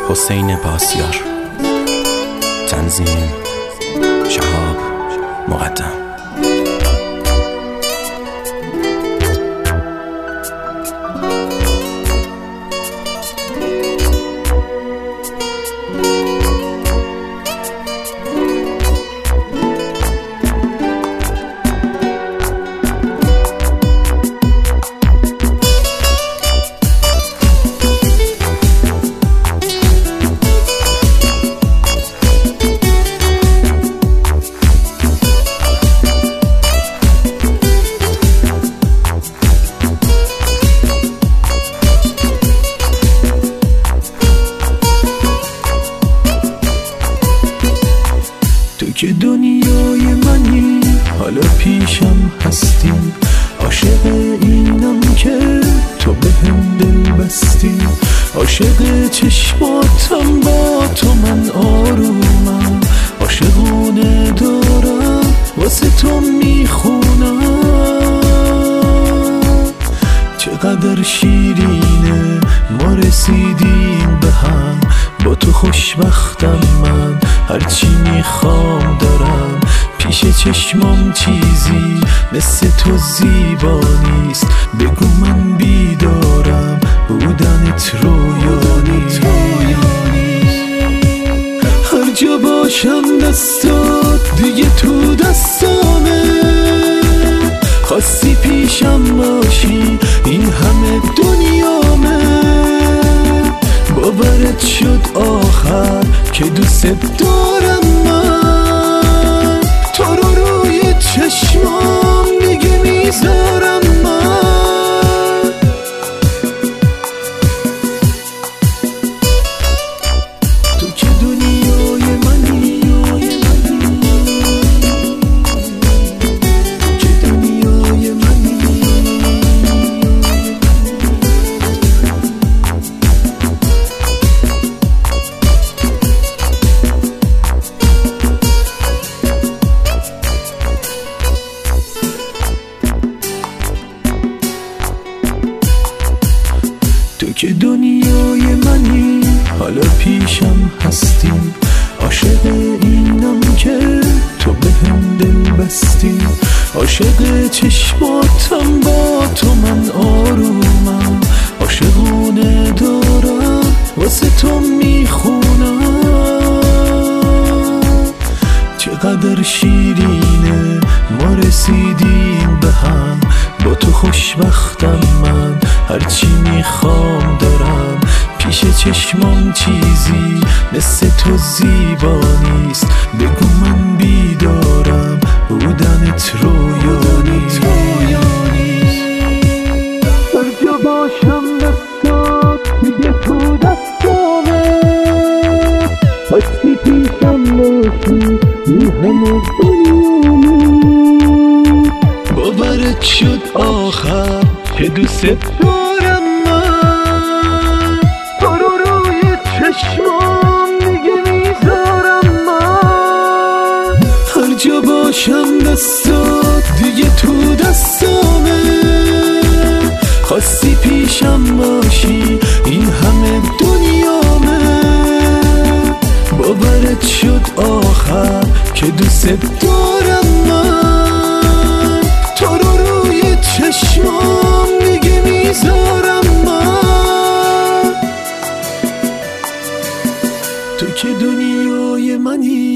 حسین پاسیار. تنظیم شهاب مقدم. تو که دنیای منی، حالا پیشم هستی، عاشق اینم که تو بهم دل بستی، عاشق چشماتم با تو من آرومم، عاشقونه دارم واسه تو میخونم. چقدر شیرینه ما رسیدیم به هم، با تو خوشبختم من، هرچی میخوام دارم. پیش چشمام چیزی مثل تو زیبا نیست، بگو من بیدارم، بودنت رویا نیست. هر جا باشم دستات دیگه تو دستامه، خواستی پیشم باشی این همه دنیامه. باورت شد آخر که دوست دارم من، تو رو روی چشمام دیگه میذارم من. تو که دنیای منی، تو که دنیای منی. تو که دنیای منی، حالا پیشم هستی، عاشق اینم که تو بهم دل بستی، عاشق چشماتم با تو من آرومم، عاشقونه دارم واسه تو میخونم. چقدر شیرینه ما رسیدیم به هم، با تو خوشبختم من، هرچی میخوام دارم. پیش چشمام چیزی مثل تو زیبا نیست، بگو من بیدارم، بودنت رویا نیست. هر جا باشم دستات دیگه تو دستامه، خواستی پیشم باشی این همه دنیامه. باورت شد آخر که دوست دارم من، تو رو روی چشمام دیگه میذارم من. هر جا باشم دستات دیگه تو دستامه، خواستی پیشم باشی این همه دنیامه. باورت شد آخر که دوست دارم من، تو رو روی چشمام دیگه میذارم من. تو که دنیای منی.